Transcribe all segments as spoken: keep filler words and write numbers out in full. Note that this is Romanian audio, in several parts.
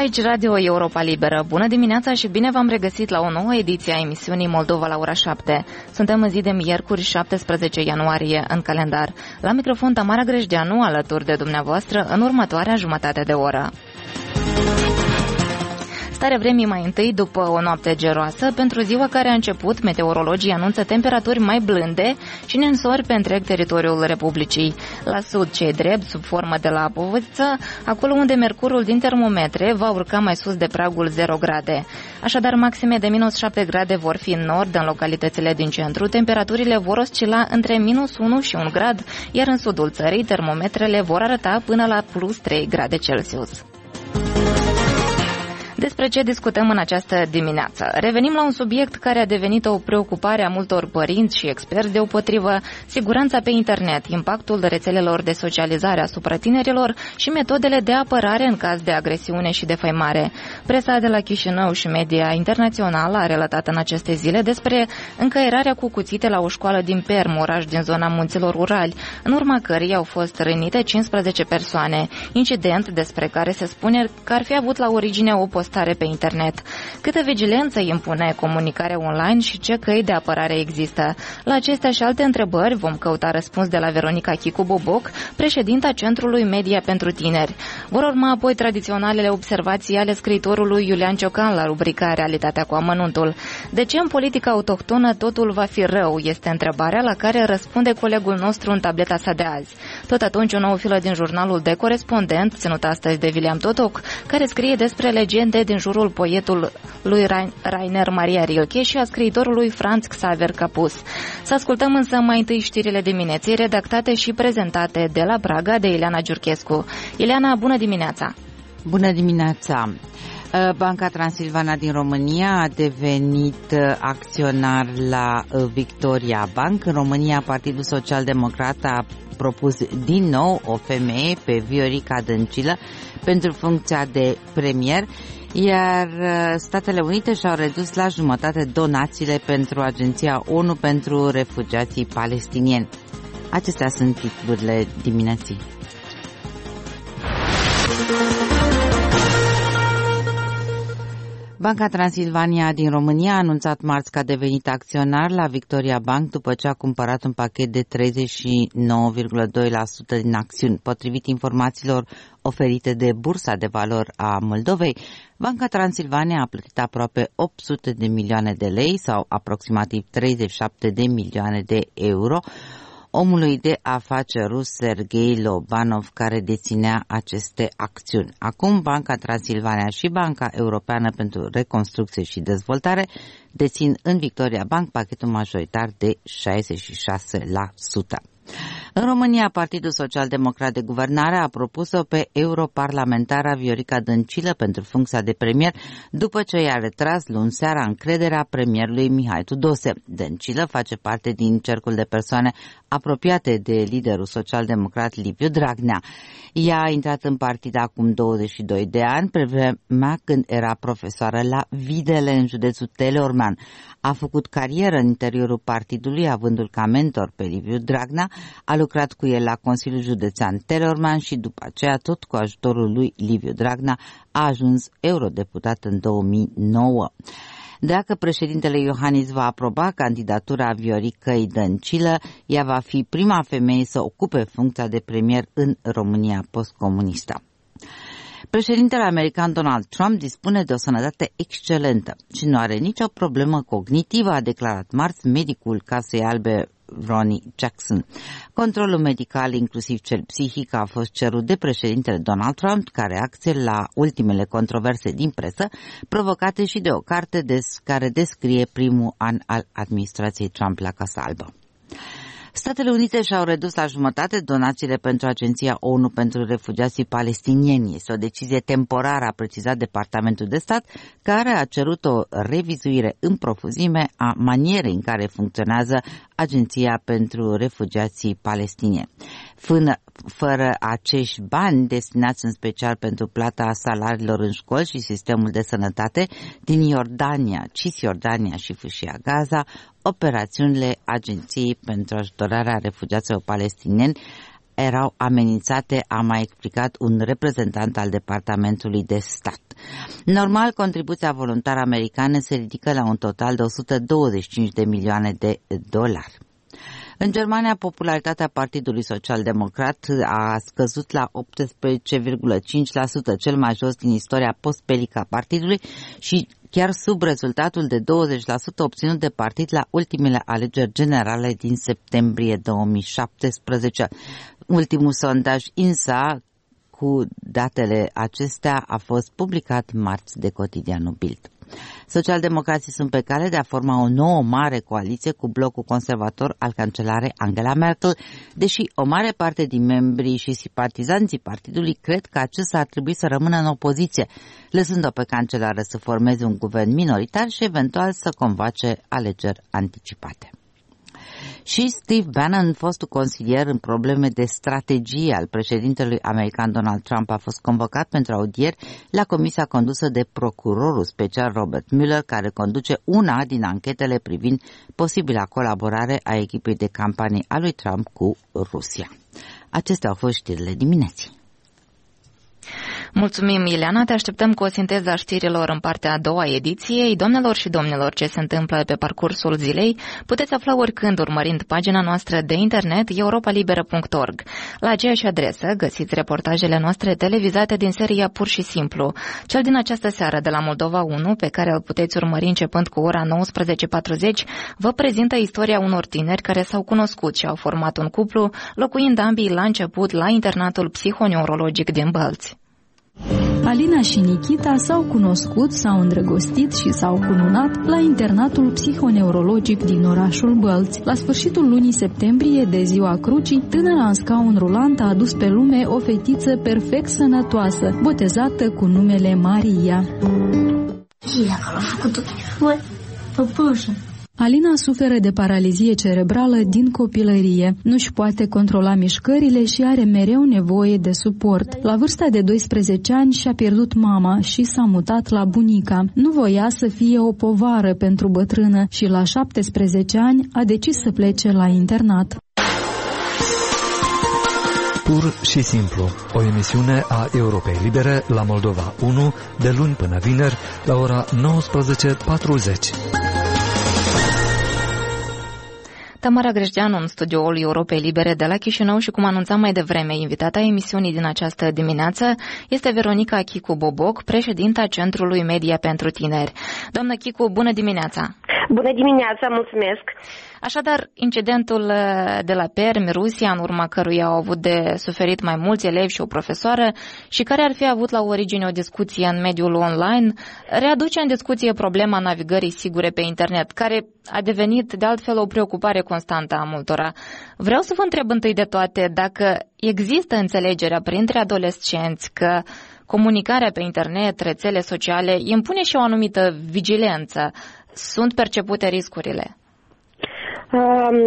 Aici Radio Europa Liberă. Bună dimineața și bine v-am regăsit la o nouă ediție a emisiunii Moldova la ora șapte. Suntem în zi de miercuri, șaptesprezece ianuarie, în calendar. La microfon Tamara Grejdeanu, alături de dumneavoastră, în următoarea jumătate de oră. Starea vremii mai întâi după o noapte geroasă. Pentru ziua care a început, meteorologii anunță temperaturi mai blânde și nensori pe întreg teritoriul Republicii. La sud, cei drept, sub formă de lapoviță, acolo unde mercurul din termometre va urca mai sus de pragul zero grade. Așadar, maxime de minus șapte grade vor fi în nord, în localitățile din centru. Temperaturile vor oscila între minus unu și un grad, iar în sudul țării, termometrele vor arăta până la plus trei grade Celsius. Despre ce discutăm în această dimineață? Revenim la un subiect care a devenit o preocupare a multor părinți și experți, deopotrivă siguranța pe internet, impactul rețelelor de socializare asupra tinerilor și metodele de apărare în caz de agresiune și defăimare. Presa de la Chișinău și media internațională a relatat în aceste zile despre încăierarea cu cuțite la o școală din Perm, oraș din zona munților Urali, în urma cărei au fost rănite cincisprezece persoane, incident despre care se spune că ar fi avut la origine o postare pe internet. Câtă vigilență impune comunicarea online și ce căi de apărare există? La acestea și alte întrebări vom căuta răspuns de la Veronica Chicu-Boboc, președinta Centrului Media pentru Tineri. Vor urma apoi tradiționalele observații ale scriitorului Iulian Ciocan la rubrica Realitatea cu amănuntul. De ce în politica autohtonă totul va fi rău? Este întrebarea la care răspunde colegul nostru în tableta sa de azi. Tot atunci o nouă filă din jurnalul De Corespondent, ținut astăzi de William Totoc, care scrie despre legende din jurul poetului Rainer Maria Rilke și a scriitorului Franz Xaver Capus. Să ascultăm însă mai întâi știrile dimineții, redactate și prezentate de la Praga de Ileana Giurchescu. Ileana, bună dimineața! Bună dimineața! Banca Transilvania din România a devenit acționar la Victoria Bank. În România, Partidul Social Democrat a propus din nou o femeie, pe Viorica Dăncilă, pentru funcția de premier, iar Statele Unite și-au redus la jumătate donațiile pentru Agenția ONU pentru Refugiații Palestinieni. Acestea sunt titlurile dimineții. Banca Transilvania din România a anunțat marți că a devenit acționar la Victoria Bank după ce a cumpărat un pachet de treizeci și nouă virgulă doi la sută din acțiuni. Potrivit informațiilor oferite de Bursa de Valori a Moldovei, Banca Transilvania a plătit aproape opt sute de milioane de lei sau aproximativ treizeci și șapte de milioane de euro omului de afaceri rus Sergei Lobanov, care deținea aceste acțiuni. Acum, Banca Transilvania și Banca Europeană pentru Reconstrucție și Dezvoltare dețin în Victoria Bank pachetul majoritar de șaizeci și șase la sută. În România, Partidul Social Democrat de Guvernare a propus-o pe europarlamentara Viorica Dăncilă pentru funcția de premier, după ce i-a retras luni seara încrederea premierului Mihai Tudose. Dăncilă face parte din cercul de persoane apropiate de liderul social-democrat Liviu Dragnea. Ea a intrat în partid acum douăzeci și doi de ani, pe vremea când era profesoară la Videle, în județul Teleorman. A făcut carieră în interiorul partidului, avându-l ca mentor pe Liviu Dragnea, a lucrat cu el la Consiliul Județean Teleorman și după aceea, tot cu ajutorul lui Liviu Dragnea, a ajuns eurodeputat în două mii nouă. Dacă președintele Iohannis va aproba candidatura Vioricăi Dăncilă, ea va fi prima femeie să ocupe funcția de premier în România postcomunistă. Președintele american Donald Trump dispune de o sănătate excelentă și nu are nicio problemă cognitivă, a declarat marți medicul Casei Albe Ronnie Jackson. Controlul medical, inclusiv cel psihic, a fost cerut de președintele Donald Trump ca reacție la ultimele controverse din presă, provocate și de o carte des, care descrie primul an al administrației Trump la Casa Albă. Statele Unite și-au redus la jumătate donațiile pentru Agenția ONU pentru Refugiații Palestinieni. Este o decizie temporară, a precizat Departamentul de Stat, care a cerut o revizuire în profuzime a manierei în care funcționează Agenția pentru Refugiații Palestinieni. Fână, fără acești bani destinați în special pentru plata salariilor în școli și sistemul de sănătate din Iordania, Cisjordania și Fâșia Gaza, operațiunile Agenției pentru ajutorarea refugiaților palestinieni erau amenințate, a mai explicat un reprezentant al Departamentului de Stat. Normal, contribuția voluntară americană se ridică la un total de o sută douăzeci și cinci de milioane de dolari. În Germania, popularitatea Partidului Social-Democrat a scăzut la optsprezece virgulă cinci la sută, cel mai jos din istoria postbelică a partidului și chiar sub rezultatul de douăzeci la sută obținut de partid la ultimele alegeri generale din septembrie două mii șaptesprezece. Ultimul sondaj I N S A cu datele acestea a fost publicat marți de cotidianul Bild. Socialdemocrații sunt pe cale de a forma o nouă mare coaliție cu blocul conservator al cancelarei Angela Merkel, deși o mare parte din membrii și simpatizanții partidului cred că acesta ar trebui să rămână în opoziție, lăsând-o pe cancelară să formeze un guvern minoritar și eventual să convoace alegeri anticipate. Și Steve Bannon, fostul consilier în probleme de strategie al președintelui american Donald Trump, a fost convocat pentru audieri la comisia condusă de procurorul special Robert Mueller, care conduce una din anchetele privind posibila colaborare a echipei de campanie a lui Trump cu Rusia. Acestea au fost știrile dimineții. Mulțumim, Ileana, te așteptăm cu o sinteză a știrilor în partea a doua ediției. Doamnelor și domnilor, ce se întâmplă pe parcursul zilei puteți afla oricând urmărind pagina noastră de internet europa liberă punct org. La aceeași adresă găsiți reportajele noastre televizate din seria Pur și Simplu. Cel din această seară de la Moldova unu, pe care îl puteți urmări începând cu ora nouăsprezece patruzeci, vă prezintă istoria unor tineri care s-au cunoscut și au format un cuplu, locuind ambii la început la internatul psihoneurologic din Bălți. Alina și Nikita s-au cunoscut, s-au îndrăgostit și s-au cununat la internatul psihoneurologic din orașul Bălți. La sfârșitul lunii septembrie, de ziua crucii, tânăra în scaun rulant a adus pe lume o fetiță perfect sănătoasă, botezată cu numele Maria. Alina suferă de paralizie cerebrală din copilărie, nu-și poate controla mișcările și are mereu nevoie de suport. La vârsta de doisprezece ani și-a pierdut mama și s-a mutat la bunica. Nu voia să fie o povară pentru bătrână și la șaptesprezece ani a decis să plece la internat. Pur și simplu, o emisiune a Europei Libere la Moldova unu, de luni până vineri, la ora nouăsprezece patruzeci. Tamara Grejdeanu în studioul Europei Libere de la Chișinău și, cum anunțam mai devreme, invitata emisiunii din această dimineață este Veronica Chicu-Boboc, președinta Centrului Media pentru Tineri. Doamnă Chicu, bună dimineața! Bună dimineața, mulțumesc! Așadar, incidentul de la Permi, Rusia, în urma căruia au avut de suferit mai mulți elevi și o profesoară și care ar fi avut la origine o discuție în mediul online, readuce în discuție problema navigării sigure pe internet, care a devenit de altfel o preocupare constantă a multora. Vreau să vă întreb întâi de toate dacă există înțelegerea printre adolescenți că comunicarea pe internet, rețele sociale, impune și o anumită vigilență. Sunt percepute riscurile? Um,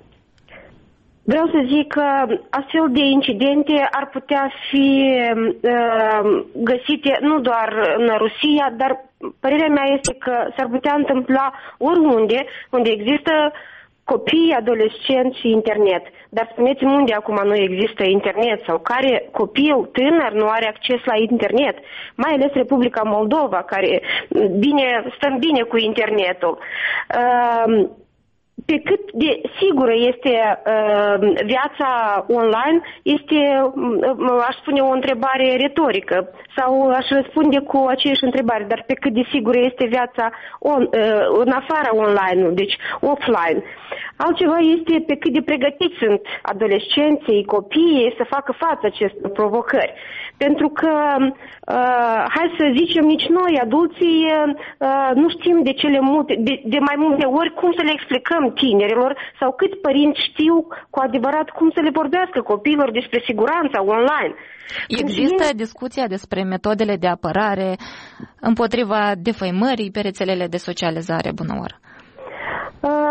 vreau să zic că astfel de incidente ar putea fi uh, găsite nu doar în Rusia, dar părerea mea este că s-ar putea întâmpla oriunde unde există copii, adolescenți și internet. Dar spuneți-mi unde acum nu există internet sau care copil tânăr nu are acces la internet, mai ales Republica Moldova, care bine, stăm bine cu internetul. Uh, Pe cât de sigură este uh, viața online, este, uh, aș spune, o întrebare retorică sau aș răspunde cu aceeași întrebare, dar pe cât de sigură este viața on, uh, în afara online, deci offline. Altceva este pe cât de pregătiți sunt adolescenții, copiii să facă față acestor provocări. Pentru că, uh, hai să zicem, nici noi, adulții, uh, nu știm de cele multe, de, de mai multe ori cum să le explicăm tinerilor sau câți părinți știu cu adevărat cum să le vorbească copiilor despre siguranța online. Există e... discuția despre metodele de apărare împotriva defăimării pe rețelele de socializare, bună oară? Uh,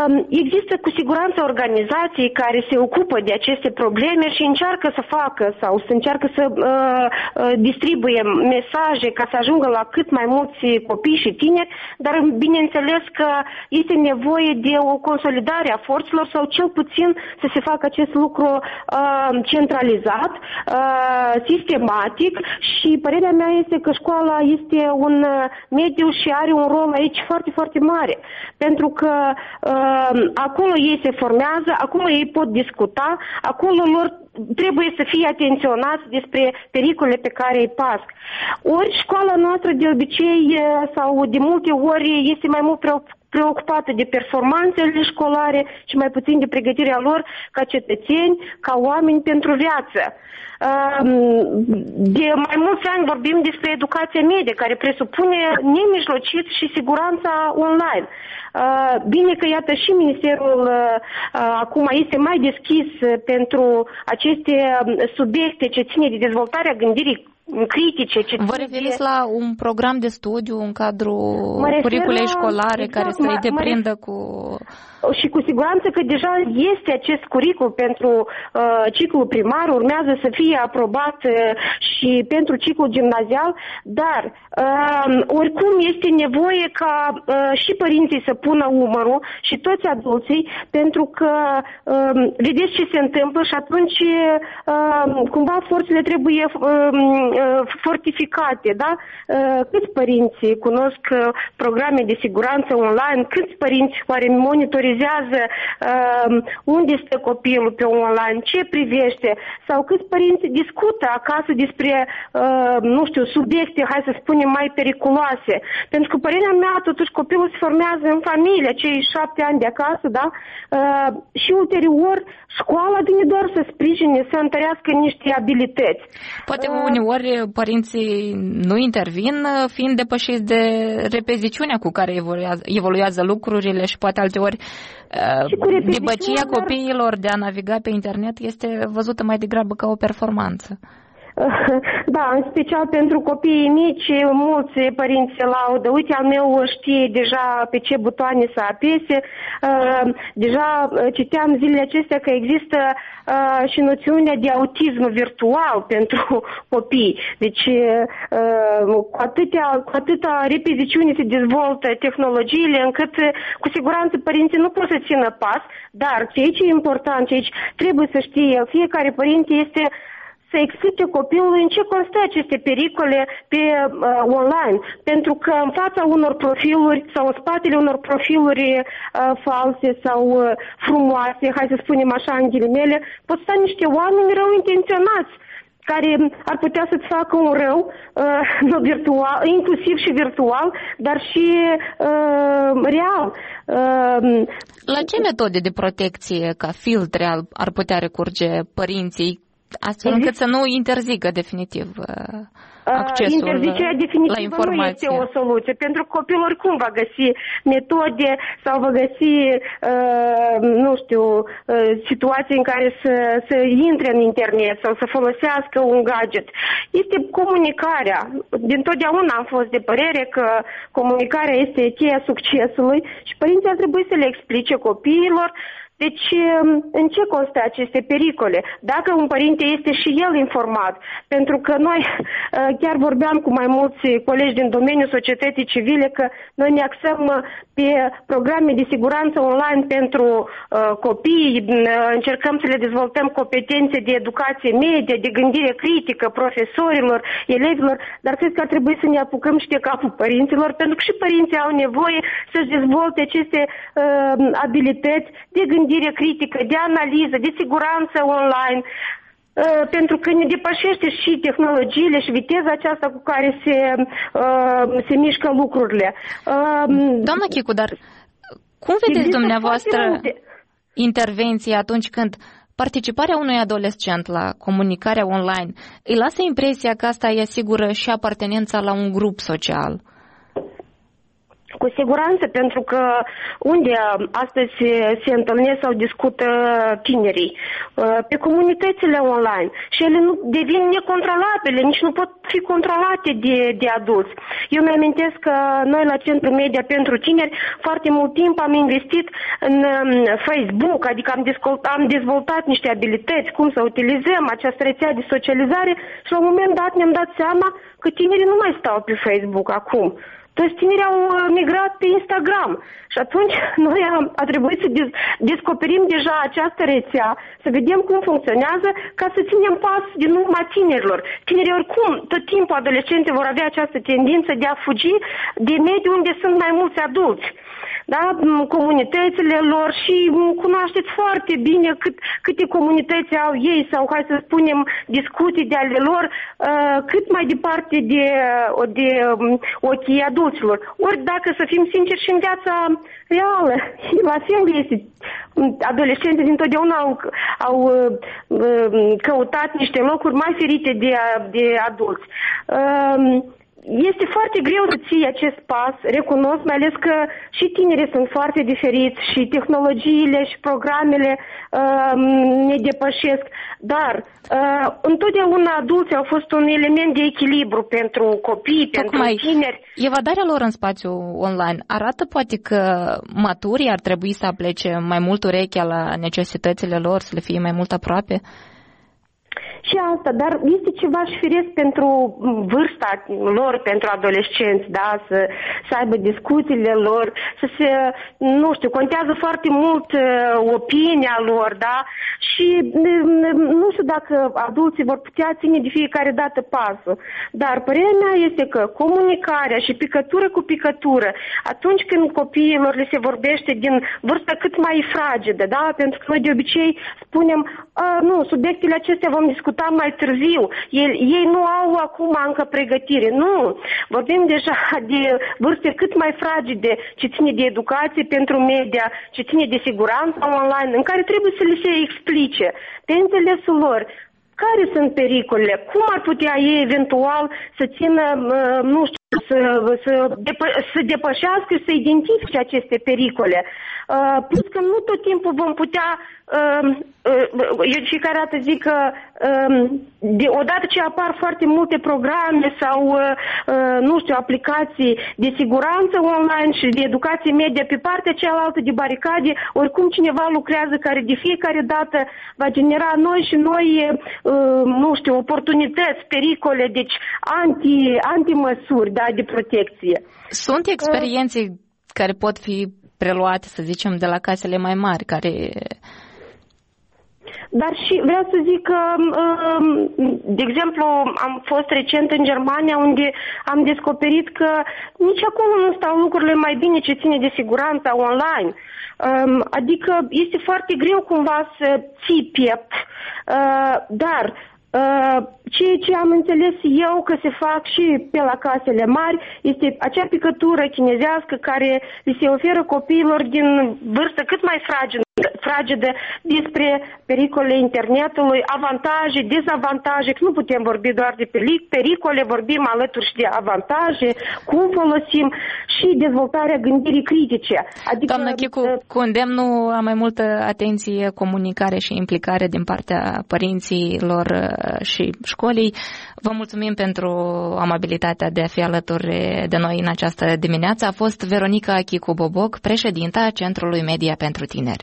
Există cu siguranță organizații care se ocupă de aceste probleme și încearcă să facă sau să încearcă să distribuie mesaje ca să ajungă la cât mai mulți copii și tineri, dar bineînțeles că este nevoie de o consolidare a forțelor sau cel puțin să se facă acest lucru centralizat, sistematic, și părerea mea este că școala este un mediu și are un rol aici foarte, foarte mare. Pentru că uh, acolo ei se formează, acolo ei pot discuta, acolo lor trebuie să fie atenționați despre pericolele pe care îi pasc. Ori școala noastră de obicei sau de multe ori este mai mult preocupată de performanțele școlare și mai puțin de pregătirea lor ca cetățeni, ca oameni pentru viață. De mai mulți ani vorbim despre educația medie, care presupune nemijlocit și siguranța online. Bine că, iată, și Ministerul acum este mai deschis pentru aceste subiecte ce ține de dezvoltarea gândirii critice. Ce Vă referiți de... la un program de studiu în cadrul curiculei școlare, exact, care să-i deprindă cu... Și cu siguranță că deja este acest curicul pentru uh, ciclul primar, urmează să fie aprobat uh, și pentru ciclul gimnazial, dar uh, oricum este nevoie ca uh, și părinții să pună umărul și toți adulții, pentru că uh, vedeți ce se întâmplă și atunci uh, cumva forțele trebuie uh, uh, fortificate, da? Uh, câți părinți cunosc uh, programe de siguranță online, câți părinți care monitorizează uh, unde este copilul pe online, ce privește, sau câți părinți discută acasă despre, uh, nu știu, subiecte, hai să spunem, mai periculoase. Pentru că părerea mea, totuși, copilul se formează în familie, cei șapte ani de acasă, da? Uh, și ulterior, școala vine doar să sprijine, să întărească niște abilități. Poate uh, uneori părinții nu intervin, fiind depășiți de repeziciunea cu care evoluează, evoluează lucrurile și poate alteori dibăcia copiilor de a naviga pe internet este văzută mai degrabă ca o performanță. Da, în special pentru copiii mici, mulți părinți se laudă. Uite, al meu știe deja pe ce butoane să apese. Deja citeam zilele acestea că există și noțiunea de autism virtual pentru copii. Deci, cu atâtea, cu atâta repeziciune se dezvoltă tehnologiile, încât cu siguranță părinții nu pot să țină pas, dar ce aici e important, ce aici trebuie să știe fiecare părinte este să explice copilului în ce constă aceste pericole pe uh, online. Pentru că în fața unor profiluri sau în spatele unor profiluri uh, false sau uh, frumoase, hai să spunem așa în ghilimele, pot sta niște oameni rău intenționați care ar putea să-ți facă un rău, uh, nu virtual, inclusiv și virtual, dar și uh, real. Uh, La ce metode de protecție ca filtre ar putea recurge părinții, astfel încât să nu interzică definitiv accesul Interzicerea definitivă la informație? Nu este o soluție, pentru că copilul oricum va găsi metode sau va găsi, uh, nu știu, uh, situații în care să, să intre în internet sau să folosească un gadget. Este comunicarea. Dintotdeauna am fost de părere că comunicarea este cheia succesului și părinții ar trebui să le explice copiilor. Deci, în ce constă aceste pericole? Dacă un părinte este și el informat, pentru că noi chiar vorbeam cu mai mulți colegi din domeniul societății civile că noi ne axăm pe programe de siguranță online pentru uh, copii, încercăm să le dezvoltăm competențe de educație medie, de gândire critică, profesorilor, elevilor, dar cred că ar trebui să ne apucăm și de capul părinților, pentru că și părinții au nevoie să-și dezvolte aceste uh, abilități de gândire critică, de analiză, de siguranță online, uh, pentru că ne depășește și tehnologiile și viteza aceasta cu care se, uh, se mișcă lucrurile. Uh, Doamna Chicu, dar cum vedeți dumneavoastră intervenții atunci când participarea unui adolescent la comunicarea online îi lasă impresia că asta îi asigură și apartenența la un grup social? Cu siguranță, pentru că unde astăzi se, se întâlnesc sau discută tinerii? Pe comunitățile online. Și ele nu devin necontrolabile, nici nu pot fi controlate de, de adulți. Eu mi-amintesc că noi la Centrul Media pentru Tineri foarte mult timp am investit în Facebook, adică am dezvoltat, am dezvoltat niște abilități, cum să utilizăm această rețea de socializare și la un moment dat ne-am dat seama că tinerii nu mai stau pe Facebook acum. Toți tinerii au migrat pe Instagram și atunci noi am, a trebuit să des, descoperim deja această rețea, să vedem cum funcționează, ca să ținem pas din urma tinerilor. Tinerii oricum, tot timpul adolescenții vor avea această tendință de a fugi de mediul unde sunt mai mulți adulți. Da? Comunitățile lor și cunoașteți foarte bine cât, câte comunități au ei sau, hai să spunem, discuții de ale lor uh, cât mai departe de, de um, ochii adulților. Ori dacă să fim sinceri și în viața reală, la fel este. Adolescenții dintotdeauna au, au uh, căutat niște locuri mai ferite de, de adulți. Uh, Este foarte greu să ții acest pas, recunosc, mai ales că și tinerii sunt foarte diferiți și tehnologiile și programele uh, ne depășesc, dar uh, întotdeauna adulții au fost un element de echilibru pentru copii, Tocmai pentru tineri. Evadarea lor în spațiu online arată poate că maturii ar trebui să aplece mai mult urechea la necesitățile lor, să le fie mai mult aproape? Și asta, dar este ceva și firesc pentru vârsta lor, pentru adolescenți, da, să, să aibă discuțiile lor, să se, nu știu, contează foarte mult uh, opinia lor, da, și nu știu dacă adulții vor putea ține de fiecare dată pasul, dar părerea mea este că comunicarea și picătură cu picătură, atunci când copiilor le se vorbește din vârstă cât mai fragedă, da, pentru că noi de obicei spunem, nu, subiectele acestea vom discuta mai târziu. Ei, ei nu au acum încă pregătire. Nu. Vorbim deja de vârste cât mai fragede, ce ține de educație pentru media, ce ține de siguranță online, în care trebuie să le se explice pe înțelesul lor care sunt pericolele, cum ar putea ei eventual să țină, nu știu, să, să, depă, să depășească, să identifice aceste pericole. Uh, plus că nu tot timpul vom putea, uh, uh, eu de fiecare dată zic că uh, de, odată ce apar foarte multe programe sau, uh, uh, nu știu, aplicații de siguranță online și de educație media pe partea cealaltă de baricade, oricum cineva lucrează care de fiecare dată va genera noi și noi, uh, nu știu, oportunități, pericole, deci anti, anti-măsuri, da, de protecție. Sunt experiențe uh, care pot fi preluate, să zicem, de la casele mai mari, care... Dar și vreau să zic că, de exemplu, am fost recent în Germania, unde am descoperit că nici acolo nu stau lucrurile mai bine ce ține de siguranța online. Adică este foarte greu cumva să ții piept, dar ceea ce am înțeles eu că se fac și pe la casele mari este acea picătură chinezească care li se oferă copiilor din vârstă cât mai fragedă, fragedă despre pericole internetului, avantaje, dezavantaje, că nu putem vorbi doar de pericole, vorbim alături și de avantaje, cum folosim și dezvoltarea gândirii critice. Adică, Doamnă Chicu, cu îndemnul a mai multă atenție, comunicare și implicare din partea părinților și școlii. Vă mulțumim pentru amabilitatea de a fi alături de noi în această dimineață. A fost Veronica Chicu Boboc, președinta Centrului Media pentru Tineri.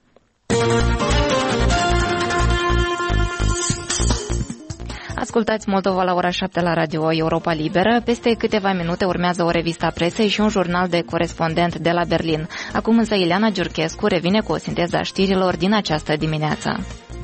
Ascultați Moldova la ora șapte la Radio Europa Liberă. Peste câteva minute urmează o revistă a presei și un jurnal de corespondent de la Berlin. Acum însă Ileana Giurchescu revine cu o sinteză a știrilor din această dimineață.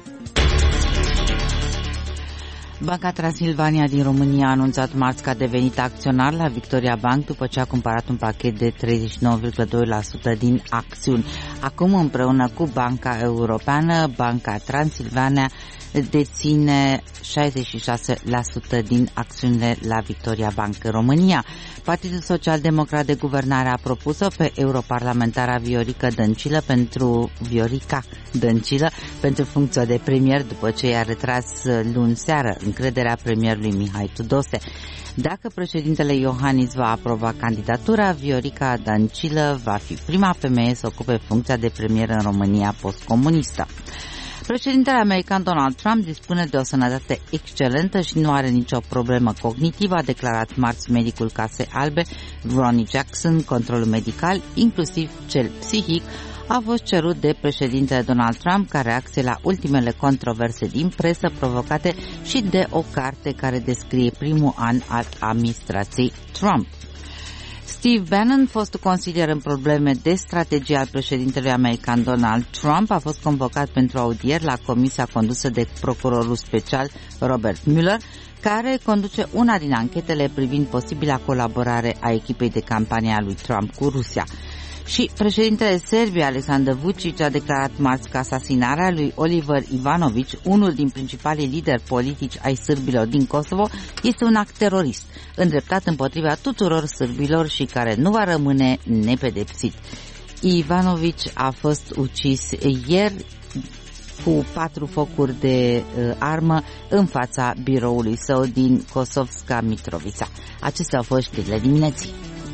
Banca Transilvania din România a anunțat marți că a devenit acționar la Victoria Bank după ce a cumpărat un pachet de treizeci și nouă virgulă doi la sută din acțiuni. Acum, împreună cu Banca Europeană, Banca Transilvania deține șaizeci și șase la sută din acțiunile la Victoria Bank în România. Partidul Social-Democrat de Guvernare a propus-o pe europarlamentara Viorica Dăncilă pentru Viorica Dăncilă pentru funcția de premier după ce i-a retras luni seară încrederea premierului Mihai Tudose. Dacă președintele Iohannis va aproba candidatura, Viorica Dăncilă va fi prima femeie să ocupe funcția de premier în România postcomunistă. Președintele american Donald Trump dispune de o sănătate excelentă și nu are nicio problemă cognitivă, a declarat marți medicul Casei Albe, Ronnie Jackson. Controlul medical, inclusiv cel psihic, a fost cerut de președintele Donald Trump ca reacție la ultimele controverse din presă provocate și de o carte care descrie primul an al administrației Trump. Steve Bannon, fostul consilier în probleme de strategie al președintelui american Donald Trump, a fost convocat pentru audieri la comisia condusă de procurorul special Robert Mueller, care conduce una din anchetele privind posibila colaborare a echipei de campanie a lui Trump cu Rusia. Și președintele Serbiei, Aleksandar Vučić, a declarat marți că asasinarea lui Oliver Ivanović, unul din principalii lideri politici ai sârbilor din Kosovo, este un act terorist, îndreptat împotriva tuturor sârbilor și care nu va rămâne nepedepsit. Ivanović a fost ucis ieri cu patru focuri de uh, armă în fața biroului său din Kosovska Mitrovica. Acestea au fost știrile dimineții.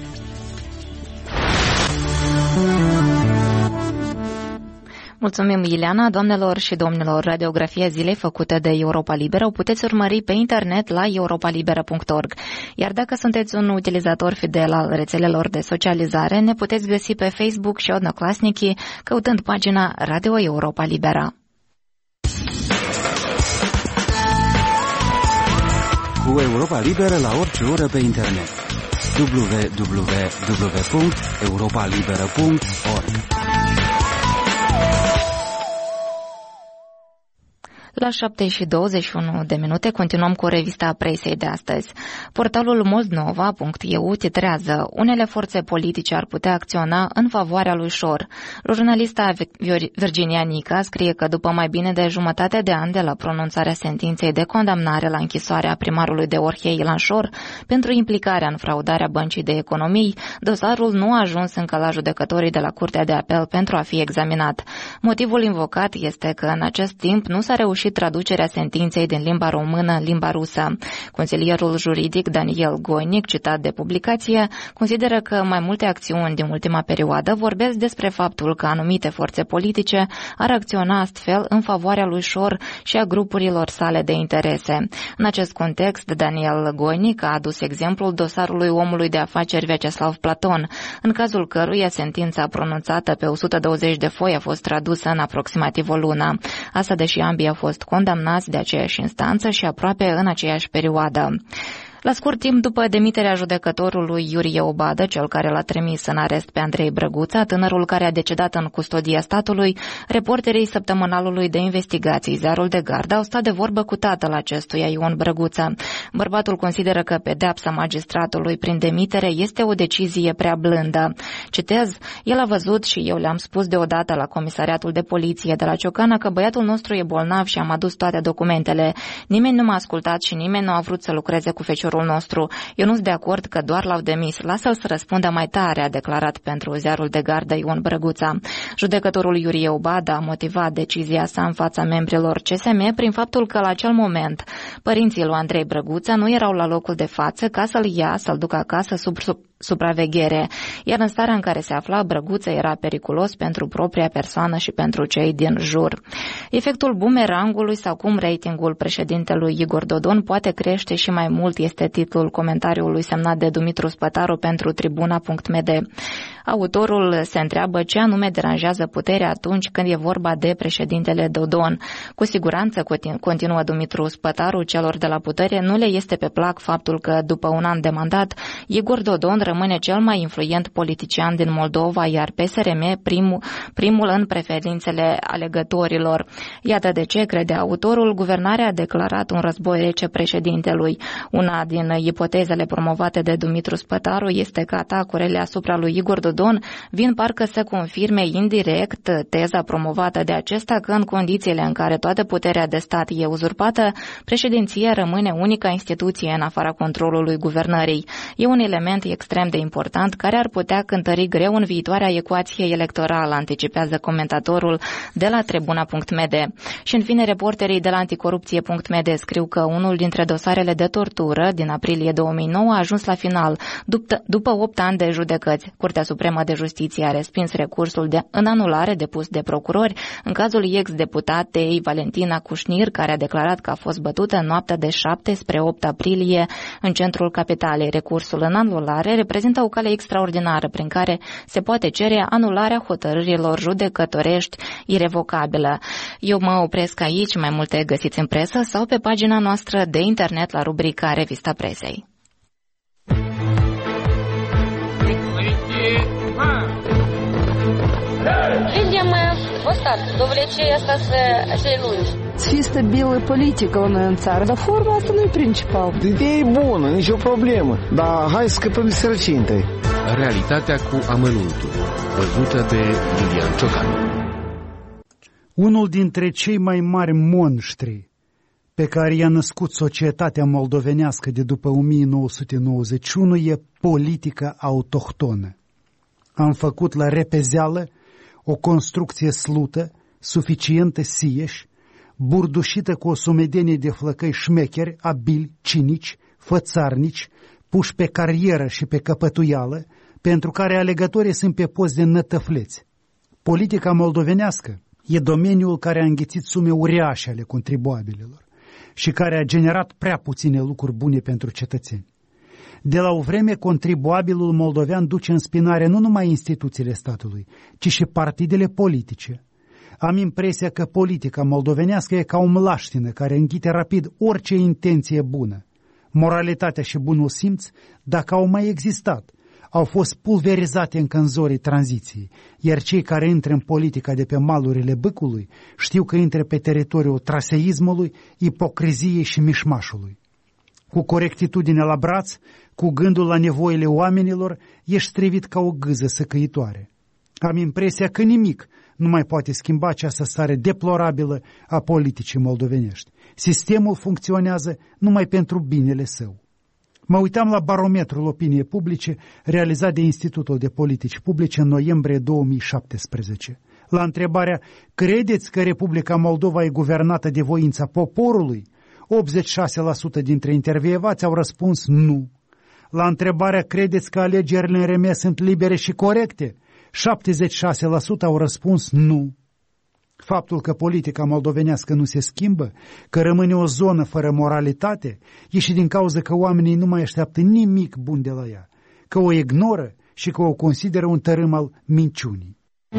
Mulțumim, Ileana. Doamnelor și domnilor, radiografia zilei făcută de Europa Liberă o puteți urmări pe internet la europa liberă punct org. Iar dacă sunteți un utilizator fidel al rețelelor de socializare, ne puteți găsi pe Facebook și Odnoklassniki căutând pagina Radio Europa Liberă. Cu Europa Liberă la orice oră pe internet. w w w punct europa liberă punct org. La șapte și douăzeci și unu de minute continuăm cu revista presei de astăzi. Portalul moldnova punct e u titrează: unele forțe politice ar putea acționa în favoarea lui Șor. Jurnalista Virginia Nica scrie că după mai bine de jumătate de ani de la pronunțarea sentinței de condamnare la închisoarea primarului de Orhei Ilan Șor pentru implicarea în fraudarea băncii de economii, dosarul nu a ajuns încă la judecătorii de la Curtea de Apel pentru a fi examinat. Motivul invocat este că în acest timp nu s-a reușit traducerea sentinței din limba română în limba rusă. Consilierul juridic Daniel Goinic, citat de publicație, consideră că mai multe acțiuni din ultima perioadă vorbesc despre faptul că anumite forțe politice ar acționa astfel în favoarea lui Șor și a grupurilor sale de interese. În acest context, Daniel Goinic a adus exemplul dosarului omului de afaceri Vyacheslav Platon, în cazul căruia sentința pronunțată pe o sută douăzeci de foi a fost tradusă în aproximativ o lună. Asta deși ambii au fost condamnați de aceeași instanță și aproape în aceeași perioadă. La scurt timp după demiterea judecătorului Iurie Obadă, cel care l-a trimis în arest pe Andrei Brăguța, tânărul care a decedat în custodia statului, reporterii săptămânalului de investigații Ziarul de Gardă au stat de vorbă cu tatăl acestuia, Ion Brăguța. Bărbatul consideră că pedeapsa magistratului prin demitere este o decizie prea blândă. Citez: el a văzut și eu le-am spus deodată la comisariatul de poliție de la Ciocana că băiatul nostru e bolnav și am adus toate documentele. Nimeni nu m-a ascultat și nimeni nu a vrut să lucreze cu feciorul nostru. Eu nu sunt de acord că doar l-au demis. Lasă-l să răspundă mai tare, a declarat pentru Ziarul de Gardă Ion Brăguța. Judecătorul Iurie Obadă a motivat decizia sa în fața membrilor C S M prin faptul că la acel moment părinții lui Andrei Brăguța nu erau la locul de față ca să-l ia, să-l ducă acasă sub, sub supraveghere, iar în starea în care se afla, Brăguță era periculos pentru propria persoană și pentru cei din jur. Efectul bumerangului sau cum ratingul președintelui Igor Dodon poate crește și mai mult este titlul comentariului semnat de Dumitru Spătaru pentru tribuna punct m d. Autorul se întreabă ce anume deranjează puterea atunci când e vorba de președintele Dodon. Cu siguranță, continuă Dumitru Spătaru, celor de la putere nu le este pe plac faptul că după un an de mandat, Igor Dodon rămâne cel mai influent politician din Moldova, iar P S R M primul, primul în preferințele alegătorilor. Iată de ce, crede autorul, guvernarea a declarat un război rece președintelui. Una din ipotezele promovate de Dumitru Spătaru este că atacurile asupra lui Igor Dodon vin parcă să confirme indirect teza promovată de acesta că în condițiile în care toată puterea de stat e uzurpată, președinția rămâne unica instituție în afara controlului guvernării. E un element extrem extrem de important, care ar putea cântări greu în viitoarea ecuație electorală, anticipează comentatorul de la tribuna punct m d. Și în fine, reporterii de la anticorupție punct m d scriu că unul dintre dosarele de tortură din aprilie două mii nouă a ajuns la final, după, după opt ani de judecăți. Curtea Supremă de Justiție a respins recursul de în anulare depus de procurori în cazul ex-deputatei Valentina Cușnir, care a declarat că a fost bătută în noaptea de șapte spre opt aprilie în centrul capitalei. Recursul în anulare reprezintă o cale extraordinară prin care se poate cere anularea hotărârilor judecătorești irevocabilă. Eu mă opresc aici, mai multe găsiți în presă sau pe pagina noastră de internet la rubrica Revista Presei. Видимо, вот так, до влечения остаться lungi. Fi stabilă politică la noi în țară, dar forma asta nu e principal. Ideea e bună, nicio problemă, dar hai să scăpăm de sărăcie întâi. Realitatea cu amănuntul, văzută de Lilian Ciocan. Unul dintre cei mai mari monștri pe care i-a născut societatea moldovenească de după o mie nouă sute nouăzeci și unu e politica autohtonă. Am făcut la repezeală o construcție slută, suficientă sieși, burdușită cu o sumedenie de flăcăi șmecheri, abili, cinici, fățarnici, puși pe carieră și pe căpătuială, pentru care alegătorii sunt pe post de nătăfleți. Politica moldovenească e domeniul care a înghițit sume uriașe ale contribuabililor și care a generat prea puține lucruri bune pentru cetățeni. De la o vreme, contribuabilul moldovean duce în spinare nu numai instituțiile statului, ci și partidele politice. Am impresia că politica moldovenească e ca o mlaștină care înghite rapid orice intenție bună. Moralitatea și bunul simț, dacă au mai existat, au fost pulverizate încă în zorii tranziției, iar cei care intră în politica de pe malurile bâcului știu că intră pe teritoriul traseismului, ipocriziei și mișmașului. Cu corectitudine la braț, cu gândul la nevoile oamenilor, ești strivit ca o gâză săcăitoare. Am impresia că nimic nu mai poate schimba această stare deplorabilă a politicii moldovenești. Sistemul funcționează numai pentru binele său. Mă uitam la barometrul opiniei publice realizat de Institutul de Politici Publice în noiembrie două mii șaptesprezece. La întrebarea, credeți că Republica Moldova e guvernată de voința poporului? optzeci și șase la sută dintre intervievați au răspuns nu. La întrebarea, credeți că alegerile în R M sunt libere și corecte? șaptezeci și șase la sută au răspuns nu. Faptul că politica moldovenească nu se schimbă, că rămâne o zonă fără moralitate, e și din cauza că oamenii nu mai așteaptă nimic bun de la ea, că o ignoră și că o consideră un tărâm al minciunii.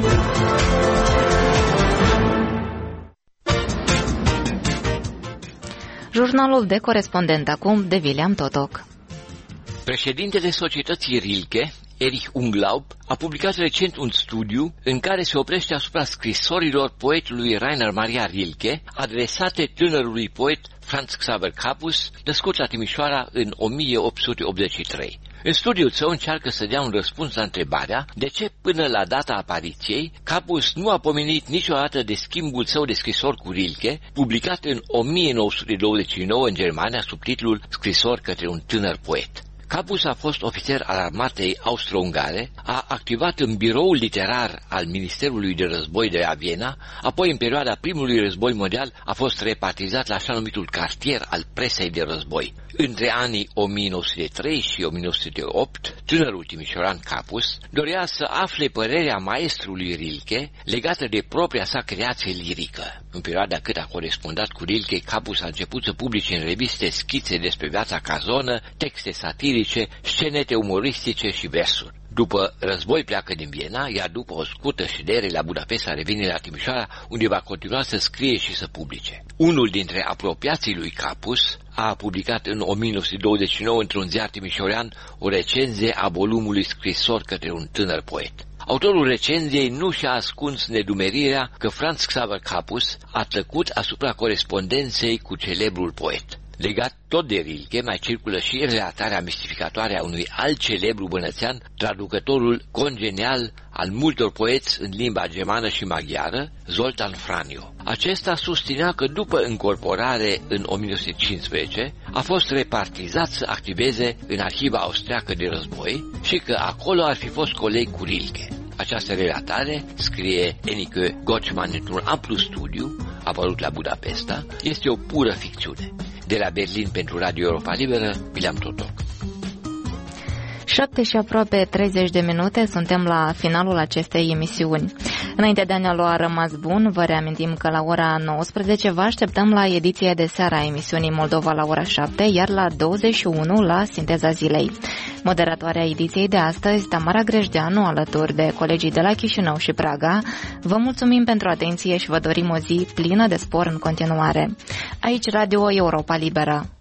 Jurnalul de corespondent acum de William Totoc. Președintele societății Rilke, Erich Unglaub, a publicat recent un studiu în care se oprește asupra scrisorilor poetului Rainer Maria Rilke, adresate tânărului poet Franz Xaver Capus, născut la Timișoara în o mie opt sute optzeci și trei. În studiul său încearcă să dea un răspuns la întrebarea de ce până la data apariției Capus nu a pomenit niciodată de schimbul său de scrisori cu Rilke, publicat în o mie nouă sute douăzeci și nouă în Germania sub titlul Scrisori către un tânăr poet. Capus a fost ofițer al armatei austro-ungare, a activat în biroul literar al Ministerului de Război de la Viena, apoi în perioada primului război mondial a fost repartizat la așa numitul cartier al presei de război. Între anii o mie nouă sute trei și o mie nouă sute opt, tânărul timișoran Capus dorea să afle părerea maestrului Rilke legată de propria sa creație lirică. În perioada cât a corespondat cu Rilke, Capus a început să publice în reviste schițe despre viața cazonă, texte satirice, scenete umoristice și versuri. După război pleacă din Viena, iar după o scurtă ședere la Budapesta revine la Timișoara, unde va continua să scrie și să publice. Unul dintre apropiații lui Capus a publicat în o mie nouă sute douăzeci și nouă într-un ziar timișorean o recenzie a volumului Scrisori către un tânăr poet. Autorul recenziei nu și-a ascuns nedumerirea că Franz Xaver Capus a tăcut asupra corespondenței cu celebrul poet. Legat tot de Rilke, mai circulă și relatarea mistificatoare a unui alt celebru bănățean, traducătorul congenial al multor poeți în limba germană și maghiară, Zoltan Franiu. Acesta susținea că după încorporare în o mie nouă sute cincisprezece a fost repartizat să activeze în arhiva austriacă de război și că acolo ar fi fost coleg cu Rilke. Această relatare, scrie Enike Gottschman într-un amplu studiu apărut la Budapesta, este o pură ficțiune. De la Berlin pentru Radio Europa Liberă, William Totoc. șapte și aproape treizeci de minute, suntem la finalul acestei emisiuni. Înainte de a ne lua rămas bun, vă reamintim că la ora nouăsprezece vă așteptăm la ediția de seară a emisiunii Moldova la ora șapte, iar la douăzeci și unu la Sinteza Zilei. Moderatoarea ediției de astăzi, Tamara Grejdeanu, alături de colegii de la Chișinău și Praga. Vă mulțumim pentru atenție și vă dorim o zi plină de spor în continuare. Aici Radio Europa Liberă.